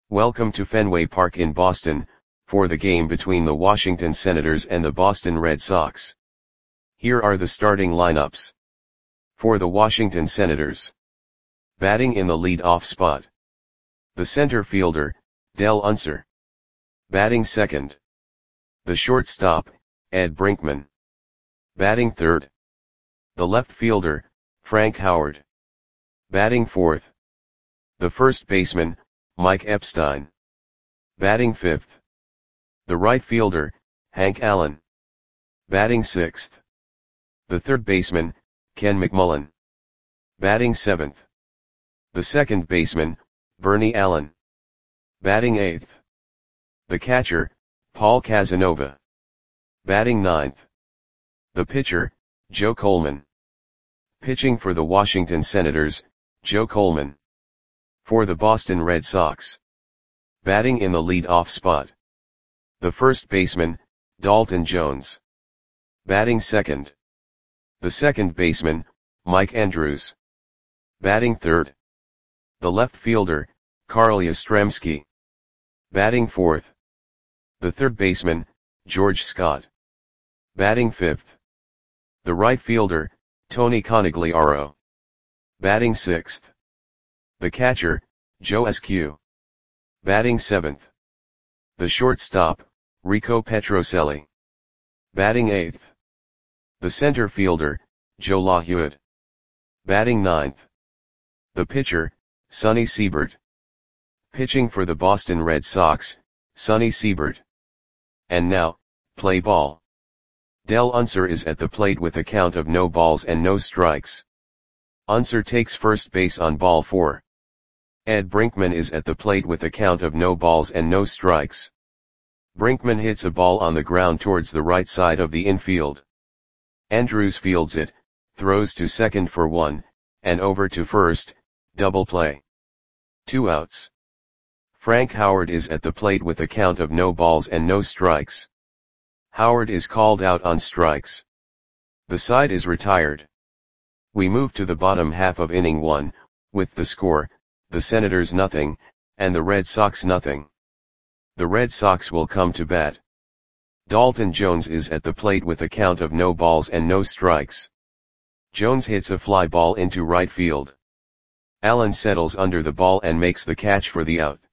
Welcome to Fenway Park in Boston, for the game between the Washington Senators and the Boston Red Sox. Here are the starting lineups. For the Washington Senators. Batting in the lead-off spot. The center fielder, Dell Unser. Batting second. The shortstop, Ed Brinkman. Batting third. The left fielder, Frank Howard. Batting fourth. The first baseman, Mike Epstein. Batting fifth. The right fielder, Hank Allen. Batting sixth. The third baseman, Ken McMullen. Batting seventh. The second baseman, Bernie Allen. Batting eighth. The catcher, Paul Casanova. Batting ninth. The pitcher, Joe Coleman. Pitching for the Washington Senators, Joe Coleman. For the Boston Red Sox. Batting in the lead-off spot. The first baseman, Dalton Jones. Batting second. The second baseman, Mike Andrews. Batting third. The left fielder, Carl Yastrzemski. Batting fourth. The third baseman, George Scott. Batting fifth. The right fielder, Tony Conigliaro. Batting sixth. The catcher, Joe Eskew. Batting seventh. The shortstop, Rico Petrocelli. Batting eighth. The center fielder, Joe LaHude. Batting ninth. The pitcher, Sonny Siebert. Pitching for the Boston Red Sox, Sonny Siebert. And now, play ball. Dell Unser is at the plate with a count of no balls and no strikes. Unser takes first base on ball 4. Ed Brinkman is at the plate with a count of no balls and no strikes. Brinkman hits a ball on the ground towards the right side of the infield. Andrews fields it, throws to second for 1, and over to first, double play. 2 outs. Frank Howard is at the plate with a count of no balls and no strikes. Howard is called out on strikes. The side is retired. We move to the bottom half of inning 1, with the score, the Senators nothing, and the Red Sox nothing. The Red Sox will come to bat. Dalton Jones is at the plate with a count of no balls and no strikes. Jones hits a fly ball into right field. Allen settles under the ball and makes the catch for the out.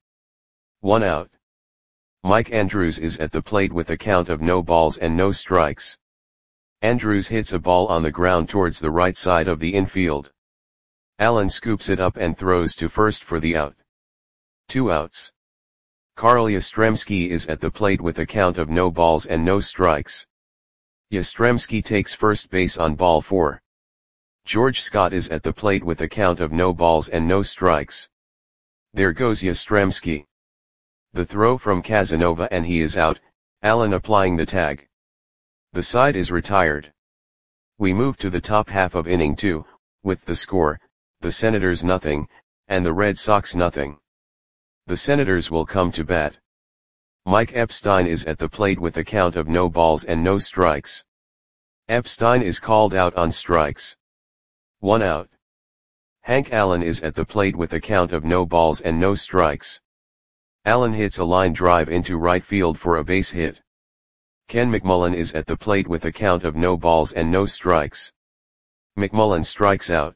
1 out. Mike Andrews is at the plate with a count of no balls and no strikes. Andrews hits a ball on the ground towards the right side of the infield. Allen scoops it up and throws to first for the out. 2 outs. Carl Yastrzemski is at the plate with a count of no balls and no strikes. Yastrzemski takes first base on ball 4. George Scott is at the plate with a count of no balls and no strikes. There goes Yastrzemski. The throw from Casanova and he is out, Allen applying the tag. The side is retired. We move to the top half of inning 2, with the score, the Senators nothing, and the Red Sox nothing. The Senators will come to bat. Mike Epstein is at the plate with a count of no balls and no strikes. Epstein is called out on strikes. 1 out. Hank Allen is at the plate with a count of no balls and no strikes. Allen hits a line drive into right field for a base hit. Ken McMullen is at the plate with a count of no balls and no strikes. McMullen strikes out.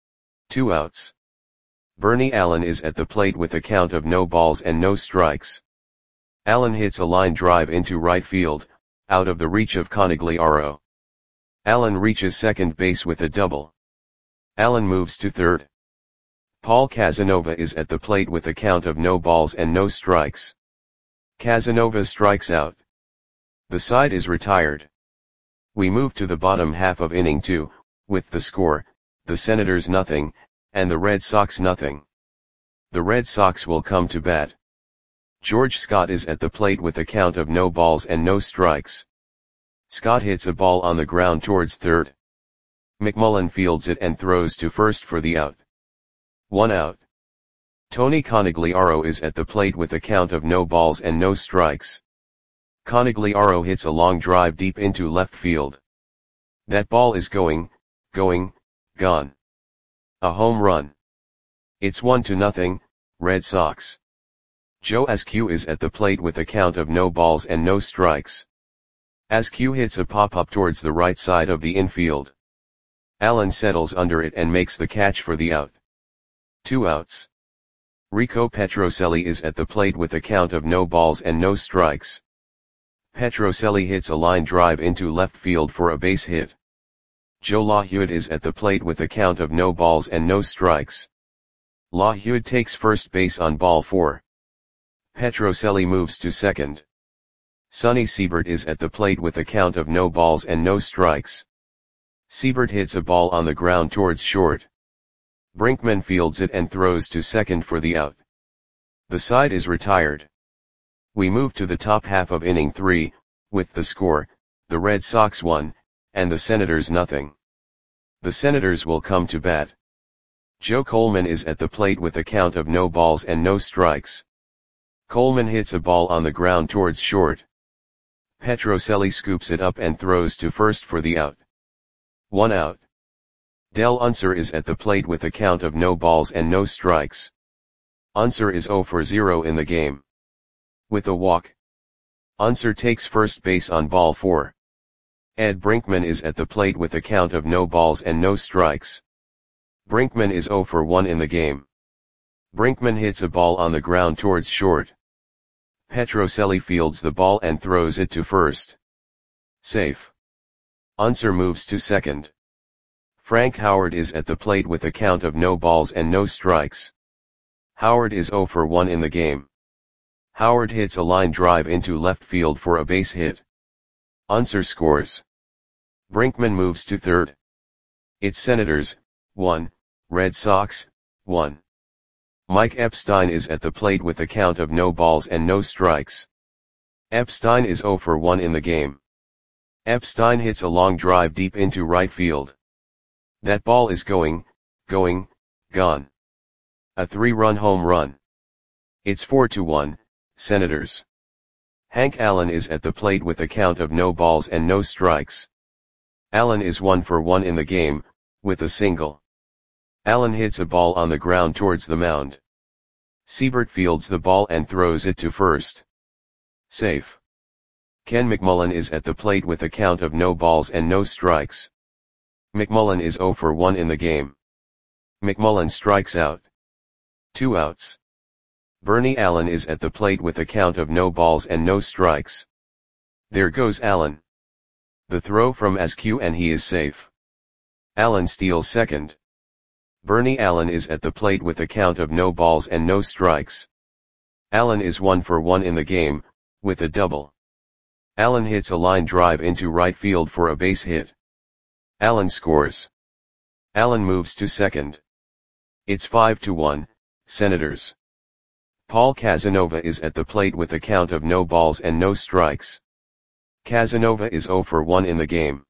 2 outs. Bernie Allen is at the plate with a count of no balls and no strikes. Allen hits a line drive into right field, out of the reach of Conigliaro. Allen reaches second base with a double. Allen moves to third. Paul Casanova is at the plate with a count of no balls and no strikes. Casanova strikes out. The side is retired. We move to the bottom half of inning 2, with the score, the Senators nothing, and the Red Sox nothing. The Red Sox will come to bat. George Scott is at the plate with a count of no balls and no strikes. Scott hits a ball on the ground towards third. McMullen fields it and throws to first for the out. 1 out. Tony Conigliaro is at the plate with a count of no balls and no strikes. Conigliaro hits a long drive deep into left field. That ball is going, gone. A home run. It's 1-0, Red Sox. Joe Askew is at the plate with a count of no balls and no strikes. Askew hits a pop-up towards the right side of the infield. Allen settles under it and makes the catch for the out. 2 outs. Rico Petrocelli is at the plate with a count of no balls and no strikes. Petrocelli hits a line drive into left field for a base hit. Joe LaHude is at the plate with a count of no balls and no strikes. LaHude takes first base on ball 4. Petrocelli moves to second. Sonny Siebert is at the plate with a count of no balls and no strikes. Siebert hits a ball on the ground towards short. Brinkman fields it and throws to second for the out. The side is retired. We move to the top half of inning 3, with the score, the Red Sox 1, and the Senators nothing. The Senators will come to bat. Joe Coleman is at the plate with a count of no balls and no strikes. Coleman hits a ball on the ground towards short. Petrocelli scoops it up and throws to first for the out. 1 out. Del Unser is at the plate with a count of no balls and no strikes. Unser is 0 for 0 in the game. With a walk. Unser takes first base on ball 4. Ed Brinkman is at the plate with a count of no balls and no strikes. Brinkman is 0 for 1 in the game. Brinkman hits a ball on the ground towards short. Petrocelli fields the ball and throws it to first. Safe. Unser moves to second. Frank Howard is at the plate with a count of no balls and no strikes. Howard is 0 for 1 in the game. Howard hits a line drive into left field for a base hit. Unser scores. Brinkman moves to third. It's Senators, 1, Red Sox, 1. Mike Epstein is at the plate with a count of no balls and no strikes. Epstein is 0 for 1 in the game. Epstein hits a long drive deep into right field. That ball is gone. A 3-run home run. It's 4-1, Senators. Hank Allen is at the plate with a count of no balls and no strikes. Allen is 1 for 1 in the game, with a single. Allen hits a ball on the ground towards the mound. Siebert fields the ball and throws it to first. Safe. Ken McMullen is at the plate with a count of no balls and no strikes. McMullen is 0 for 1 in the game. McMullen strikes out. 2 outs. Bernie Allen is at the plate with a count of no balls and no strikes. There goes Allen. The throw from Askew and he is safe. Allen steals second. Bernie Allen is at the plate with a count of no balls and no strikes. Allen is 1 for 1 in the game, with a double. Allen hits a line drive into right field for a base hit. Allen scores. Allen moves to second. It's 5-1, Senators. Paul Casanova is at the plate with a count of no balls and no strikes. Casanova is 0 for 1 in the game.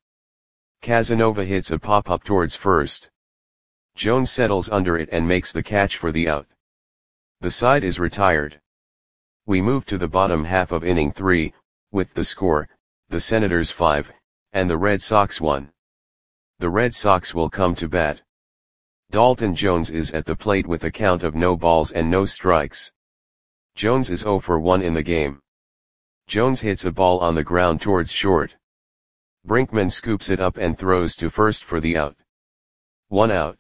Casanova hits a pop-up towards first. Jones settles under it and makes the catch for the out. The side is retired. We move to the bottom half of inning 3, with the score, the Senators 5, and the Red Sox 1. The Red Sox will come to bat. Dalton Jones is at the plate with a count of no balls and no strikes. Jones is 0 for 1 in the game. Jones hits a ball on the ground towards short. Brinkman scoops it up and throws to first for the out. 1 out.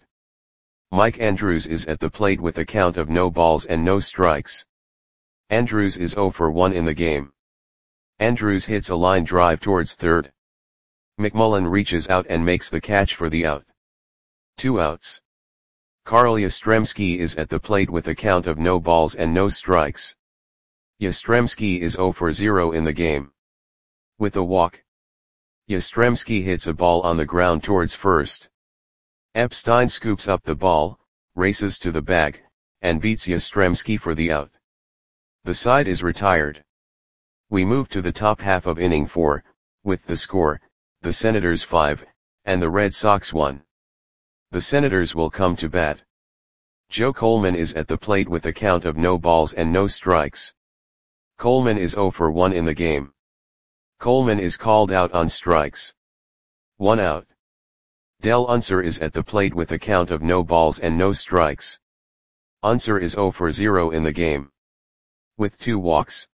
Mike Andrews is at the plate with a count of no balls and no strikes. Andrews is 0 for 1 in the game. Andrews hits a line drive towards third. McMullen reaches out and makes the catch for the out. 2 outs. Carl Yastrzemski is at the plate with a count of no balls and no strikes. Yastrzemski is 0 for 0 in the game. With a walk. Yastrzemski hits a ball on the ground towards first. Epstein scoops up the ball, races to the bag, and beats Yastrzemski for the out. The side is retired. We move to the top half of inning 4, with the score, the Senators 5, and the Red Sox 1. The Senators will come to bat. Joe Coleman is at the plate with a count of no balls and no strikes. Coleman is 0 for 1 in the game. Coleman is called out on strikes. 1 out. Del Unser is at the plate with a count of no balls and no strikes. Unser is 0 for 0 in the game. with 2 walks.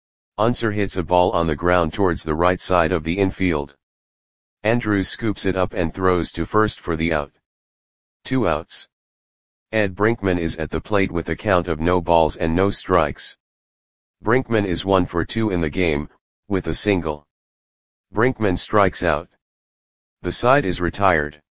Unser hits a ball on the ground towards the right side of the infield. Andrews scoops it up and throws to first for the out. 2 outs. Ed Brinkman is at the plate with a count of no balls and no strikes. Brinkman is 1 for 2 in the game, with a single. Brinkman strikes out. The side is retired.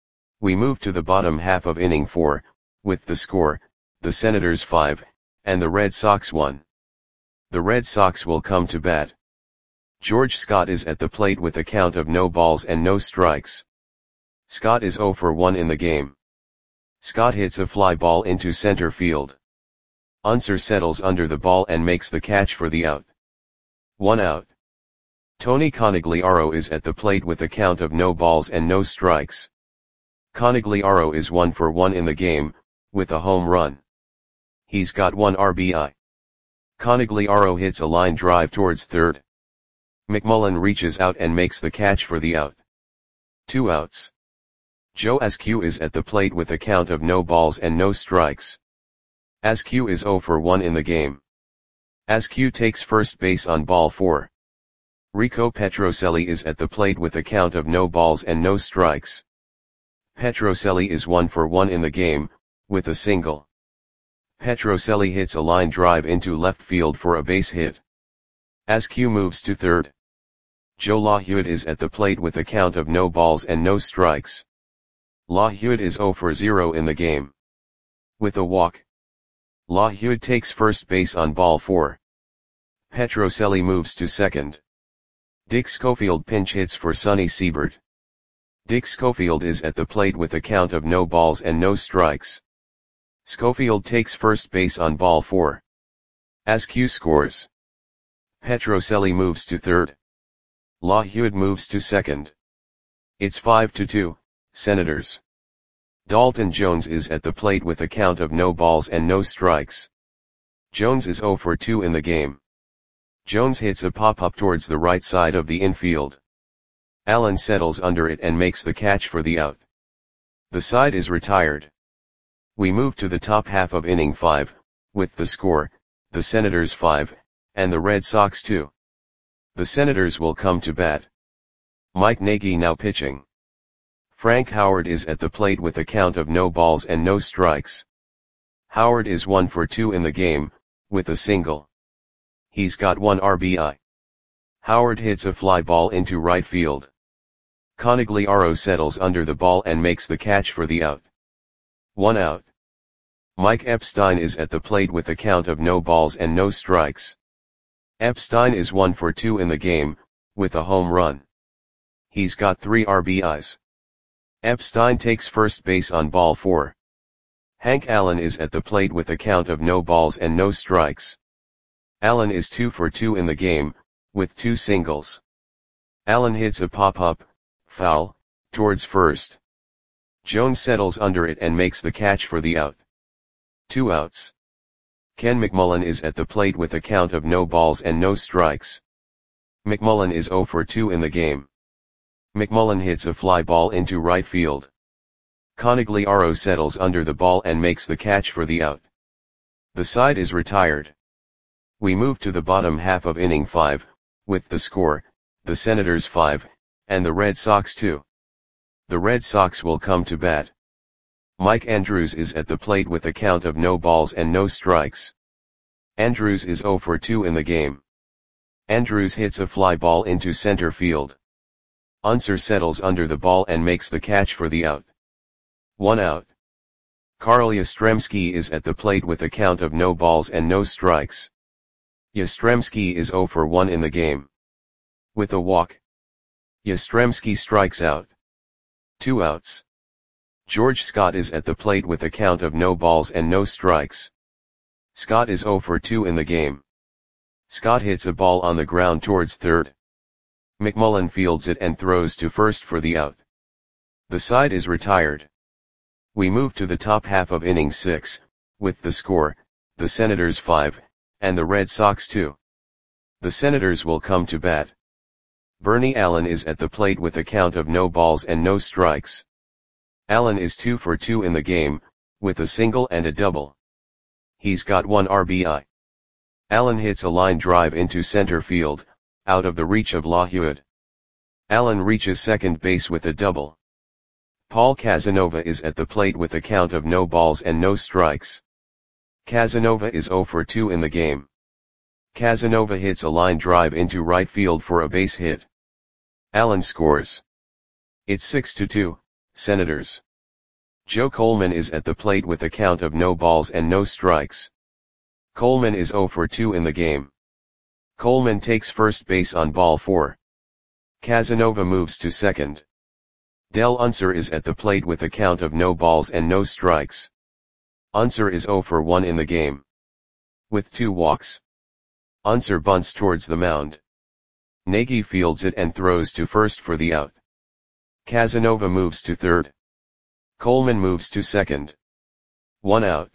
We move to the bottom half of inning 4, with the score, the Senators 5, and the Red Sox 1. The Red Sox will come to bat. George Scott is at the plate with a count of no balls and no strikes. Scott is 0 for 1 in the game. Scott hits a fly ball into center field. Unser settles under the ball and makes the catch for the out. 1 out. Tony Conigliaro is at the plate with a count of no balls and no strikes. Conigliaro is 1 for 1 in the game, with a home run. He's got 1 RBI. Conigliaro hits a line drive towards third. McMullen reaches out and makes the catch for the out. 2 outs. Joe Askew is at the plate with a count of no balls and no strikes. Askew is 0 for 1 in the game. Askew takes first base on ball 4. Rico Petrocelli is at the plate with a count of no balls and no strikes. Petrocelli is 1 for 1 in the game, with a single. Petrocelli hits a line drive into left field for a base hit. Askew moves to third. Joe LaHewitt is at the plate with a count of no balls and no strikes. LaHewitt is 0 for 0 in the game. With a walk. LaHewitt takes first base on ball 4. Petrocelli moves to second. Dick Schofield pinch hits for Sonny Siebert. Dick Schofield is at the plate with a count of no balls and no strikes. Schofield takes first base on ball 4. Askew scores. Petrocelli moves to third. LaHewitt moves to second. It's 5-2, Senators. Dalton Jones is at the plate with a count of no balls and no strikes. Jones is 0 for 2 in the game. Jones hits a pop-up towards the right side of the infield. Allen settles under it and makes the catch for the out. The side is retired. We move to the top half of inning 5, with the score, the Senators 5, and the Red Sox 2. The Senators will come to bat. Mike Nagy now pitching. Frank Howard is at the plate with a count of no balls and no strikes. Howard is 1 for 2 in the game, with a single. He's got 1 RBI. Howard hits a fly ball into right field. Conigliaro settles under the ball and makes the catch for the out. 1 out. Mike Epstein is at the plate with a count of no balls and no strikes. Epstein is 1 for 2 in the game, with a home run. He's got 3 RBIs. Epstein takes first base on ball 4. Hank Allen is at the plate with a count of no balls and no strikes. Allen is 2 for 2 in the game, with 2 singles. Allen hits a pop-up, foul, towards first. Jones settles under it and makes the catch for the out. 2 outs. Ken McMullen is at the plate with a count of no balls and no strikes. McMullen is 0 for 2 in the game. McMullen hits a fly ball into right field. Conigliaro settles under the ball and makes the catch for the out. The side is retired. We move to the bottom half of inning 5, with the score, the Senators 5, and the Red Sox 2. The Red Sox will come to bat. Mike Andrews is at the plate with a count of no balls and no strikes. Andrews is 0 for 2 in the game. Andrews hits a fly ball into center field. Unser settles under the ball and makes the catch for the out. 1 out. Carl Yastrzemski is at the plate with a count of no balls and no strikes. Yastrzemski is 0 for 1 in the game. With a walk. Yastrzemski strikes out. 2 outs. George Scott is at the plate with a count of no balls and no strikes. Scott is 0 for 2 in the game. Scott hits a ball on the ground towards third. McMullen fields it and throws to first for the out. The side is retired. We move to the top half of inning 6, with the score, the Senators 5, and the Red Sox 2. The Senators will come to bat. Bernie Allen is at the plate with a count of no balls and no strikes. Allen is 2 for 2 in the game, with a single and a double. He's got 1 RBI. Allen hits a line drive into center field, out of the reach of LaHuad. Allen reaches second base with a double. Paul Casanova is at the plate with a count of no balls and no strikes. Casanova is 0 for 2 in the game. Casanova hits a line drive into right field for a base hit. Allen scores. It's 6-2, Senators. Joe Coleman is at the plate with a count of no balls and no strikes. Coleman is 0 for 2 in the game. Coleman takes first base on ball 4. Casanova moves to second. Del Unser is at the plate with a count of no balls and no strikes. Unser is 0 for 1 in the game. With 2 walks. Unser bunts towards the mound. Nagy fields it and throws to first for the out. Casanova moves to third. Coleman moves to second. 1 out.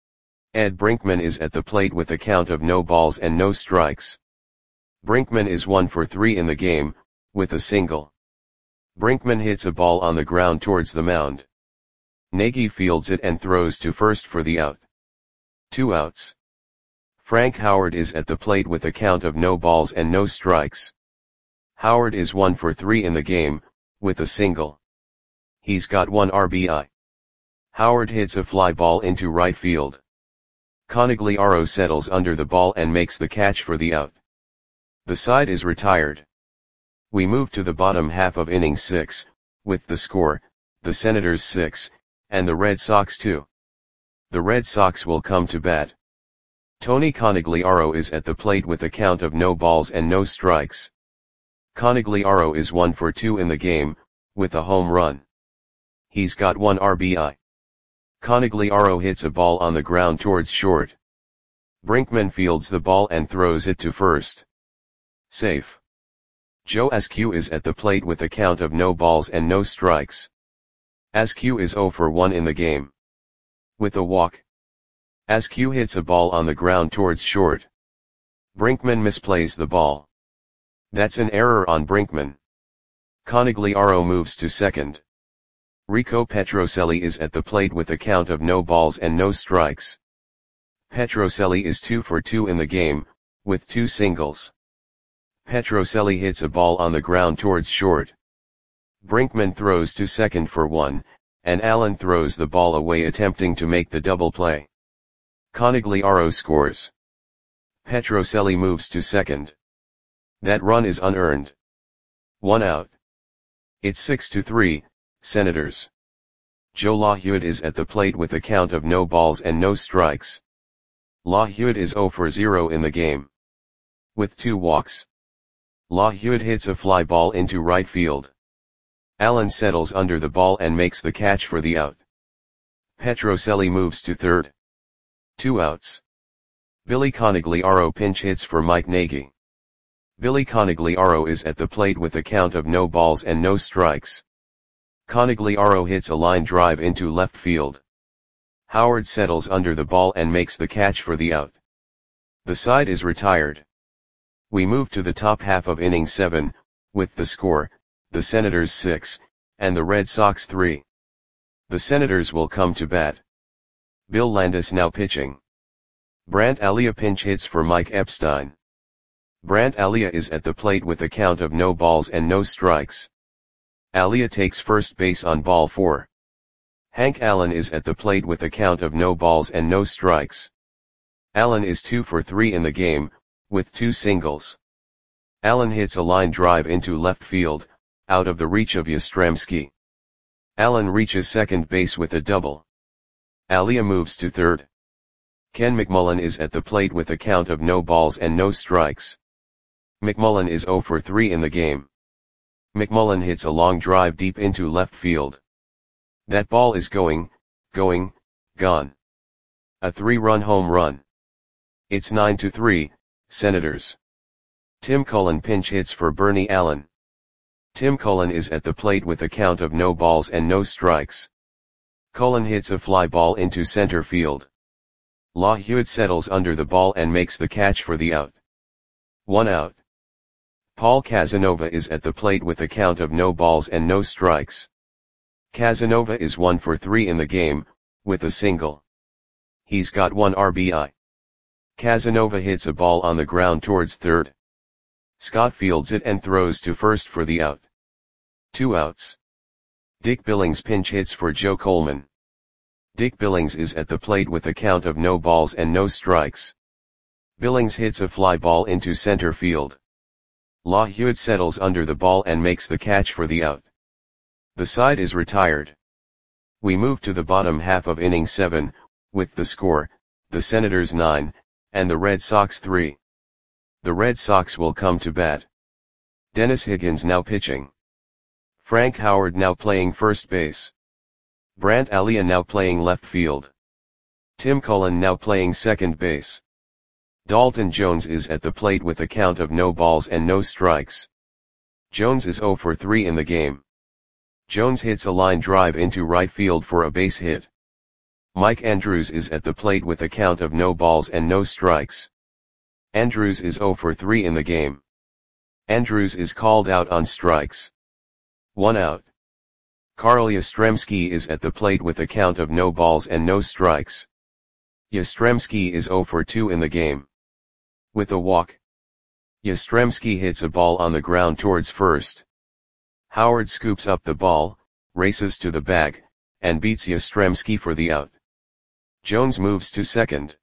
Ed Brinkman is at the plate with a count of no balls and no strikes. Brinkman is 1 for 3 in the game, with a single. Brinkman hits a ball on the ground towards the mound. Nagy fields it and throws to first for the out. 2 outs. Frank Howard is at the plate with a count of no balls and no strikes. Howard is 1 for 3 in the game, with a single. He's got 1 RBI. Howard hits a fly ball into right field. Conigliaro settles under the ball and makes the catch for the out. The side is retired. We move to the bottom half of inning 6, with the score, the Senators 6, and the Red Sox 2. The Red Sox will come to bat. Tony Conigliaro is at the plate with a count of no balls and no strikes. Conigliaro is 1 for 2 in the game, with a home run. He's got 1 RBI. Conigliaro hits a ball on the ground towards short. Brinkman fields the ball and throws it to first. Safe. Joe Askew is at the plate with a count of no balls and no strikes. Askew is 0 for 1 in the game. With a walk. Askew hits a ball on the ground towards short. Brinkman misplays the ball. That's an error on Brinkman. Conigliaro moves to second. Rico Petrocelli is at the plate with a count of no balls and no strikes. Petrocelli is 2 for 2 in the game, with 2 singles. Petrocelli hits a ball on the ground towards short. Brinkman throws to second for 1, and Allen throws the ball away attempting to make the double play. Conigliaro scores. Petrocelli moves to second. That run is unearned. 1 out. It's 6-3, Senators. Joe LaHuad is at the plate with a count of no balls and no strikes. LaHuad is 0 for 0 in the game. With 2 walks. LaHuad hits a fly ball into right field. Allen settles under the ball and makes the catch for the out. Petrocelli moves to third. 2 outs. Billy Conigliaro pinch hits for Mike Nagy. Billy Conigliaro is at the plate with a count of no balls and no strikes. Conigliaro hits a line drive into left field. Howard settles under the ball and makes the catch for the out. The side is retired. We move to the top half of inning 7, with the score, the Senators 6, and the Red Sox 3. The Senators will come to bat. Bill Landis now pitching. Brant Alia pinch hits for Mike Epstein. Brant Alia is at the plate with a count of no balls and no strikes. Alia takes first base on ball 4. Hank Allen is at the plate with a count of no balls and no strikes. Allen is 2 for 3 in the game, with 2 singles. Allen hits a line drive into left field, out of the reach of Yastrzemski. Allen reaches second base with a double. Alia moves to third. Ken McMullen is at the plate with a count of no balls and no strikes. McMullen is 0 for 3 in the game. McMullen hits a long drive deep into left field. That ball is gone. A 3-run home run. It's 9-3, Senators. Tim Cullen pinch hits for Bernie Allen. Tim Cullen is at the plate with a count of no balls and no strikes. Cullen hits a fly ball into center field. LaHuad settles under the ball and makes the catch for the out. 1 out. Paul Casanova is at the plate with a count of no balls and no strikes. Casanova is 1 for 3 in the game, with a single. He's got 1 RBI. Casanova hits a ball on the ground towards third. Scott fields it and throws to first for the out. 2 outs. Dick Billings pinch hits for Joe Coleman. Dick Billings is at the plate with a count of no balls and no strikes. Billings hits a fly ball into center field. LaHue settles under the ball and makes the catch for the out. The side is retired. We move to the bottom half of inning 7, with the score, the Senators 9, and the Red Sox 3. The Red Sox will come to bat. Dennis Higgins now pitching. Frank Howard now playing first base. Brandt Alia now playing left field. Tim Cullen now playing second base. Dalton Jones is at the plate with a count of no balls and no strikes. Jones is 0 for 3 in the game. Jones hits a line drive into right field for a base hit. Mike Andrews is at the plate with a count of no balls and no strikes. Andrews is 0 for 3 in the game. Andrews is called out on strikes. 1 out. Carl Yastrzemski is at the plate with a count of no balls and no strikes. Yastrzemski is 0 for 2 in the game. With a walk. Yastrzemski hits a ball on the ground towards first. Howard scoops up the ball, races to the bag, and beats Yastrzemski for the out. Jones moves to second.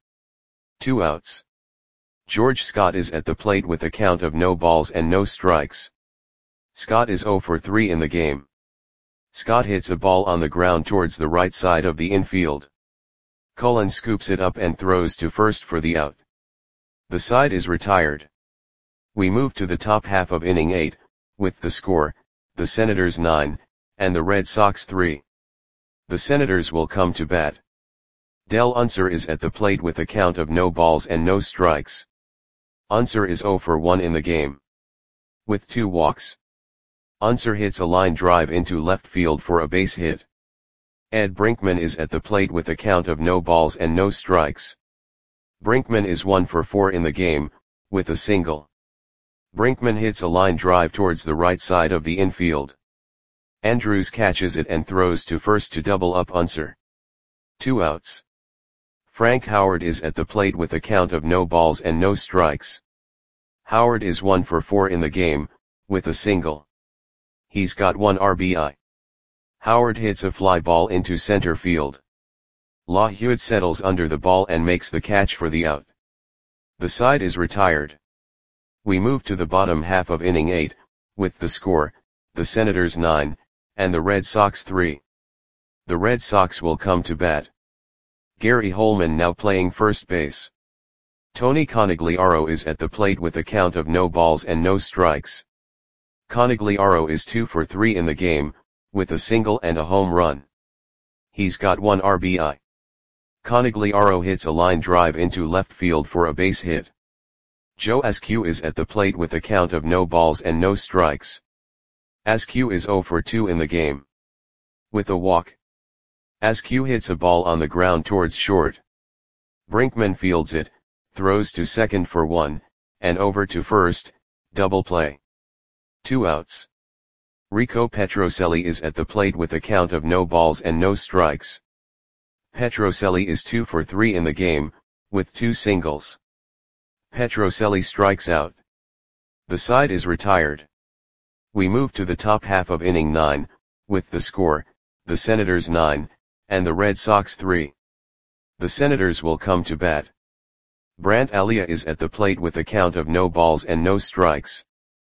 2 outs. George Scott is at the plate with a count of no balls and no strikes. Scott is 0 for 3 in the game. Scott hits a ball on the ground towards the right side of the infield. Cullen scoops it up and throws to first for the out. The side is retired. We move to the top half of inning 8, with the score, the Senators 9, and the Red Sox 3. The Senators will come to bat. Del Unser is at the plate with a count of no balls and no strikes. Unser is 0 for 1 in the game. With 2 walks. Unser hits a line drive into left field for a base hit. Ed Brinkman is at the plate with a count of no balls and no strikes. Brinkman is 1 for 4 in the game, with a single. Brinkman hits a line drive towards the right side of the infield. Andrews catches it and throws to first to double up Unser. 2 outs. Frank Howard is at the plate with a count of no balls and no strikes. Howard is 1 for 4 in the game, with a single. He's got 1 RBI. Howard hits a fly ball into center field. LaHue settles under the ball and makes the catch for the out. The side is retired. We move to the bottom half of inning 8, with the score, the Senators 9, and the Red Sox 3. The Red Sox will come to bat. Gary Holman now playing first base. Tony Conigliaro is at the plate with a count of no balls and no strikes. Conigliaro is 2 for 3 in the game, with a single and a home run. He's got 1 RBI. Conigliaro hits a line drive into left field for a base hit. Joe Askew is at the plate with a count of no balls and no strikes. Askew is 0 for 2 in the game. With a walk. Askew hits a ball on the ground towards short. Brinkman fields it, throws to second for 1, and over to first, double play. 2 outs. Rico Petrocelli is at the plate with a count of no balls and no strikes. Petrocelli is 2 for 3 in the game, with 2 singles. Petrocelli strikes out. The side is retired. We move to the top half of inning 9, with the score, the Senators 9, and the Red Sox 3. The Senators will come to bat. Brandt Alia is at the plate with a count of no balls and no strikes.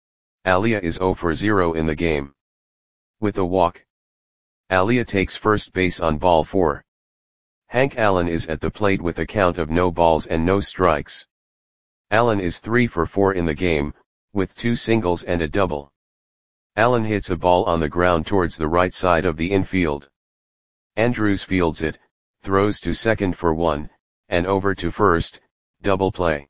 Alia is 0 for 0 in the game. With a walk. Alia takes first base on ball 4. Hank Allen is at the plate with a count of no balls and no strikes. Allen is 3 for 4 in the game, with 2 singles and a double. Allen hits a ball on the ground towards the right side of the infield. Andrews fields it, throws to second for 1, and over to first, double play.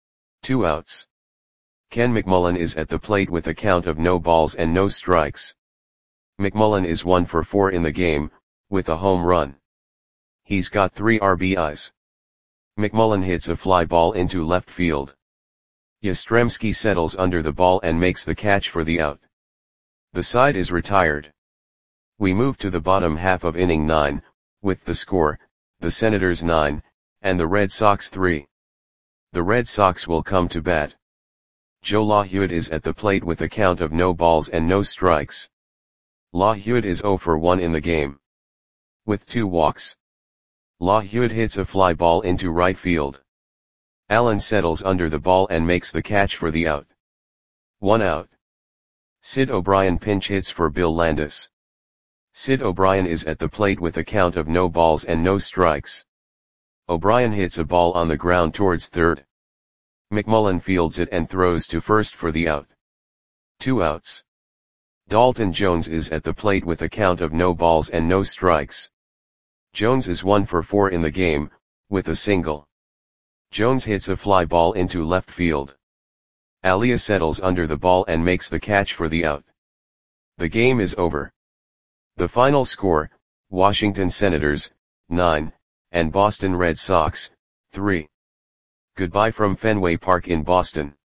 2 outs. Ken McMullen is at the plate with a count of no balls and no strikes. McMullen is 1 for 4 in the game, with a home run. He's got 3 RBIs. McMullen hits a fly ball into left field. Yastrzemski settles under the ball and makes the catch for the out. The side is retired. We move to the bottom half of inning 9, with the score, the Senators 9, and the Red Sox 3. The Red Sox will come to bat. Joe LaHewitt is at the plate with a count of no balls and no strikes. LaHewitt is 0 for 1 in the game, with 2 walks. LaHewitt hits a fly ball into right field. Allen settles under the ball and makes the catch for the out. 1 out. Sid O'Brien pinch hits for Bill Landis. Sid O'Brien is at the plate with a count of no balls and no strikes. O'Brien hits a ball on the ground towards third. McMullen fields it and throws to first for the out. 2 outs. Dalton Jones is at the plate with a count of no balls and no strikes. Jones is 1 for 4 in the game, with a single. Jones hits a fly ball into left field. Alia settles under the ball and makes the catch for the out. The game is over. The final score, Washington Senators, 9, and Boston Red Sox, 3. Goodbye from Fenway Park in Boston.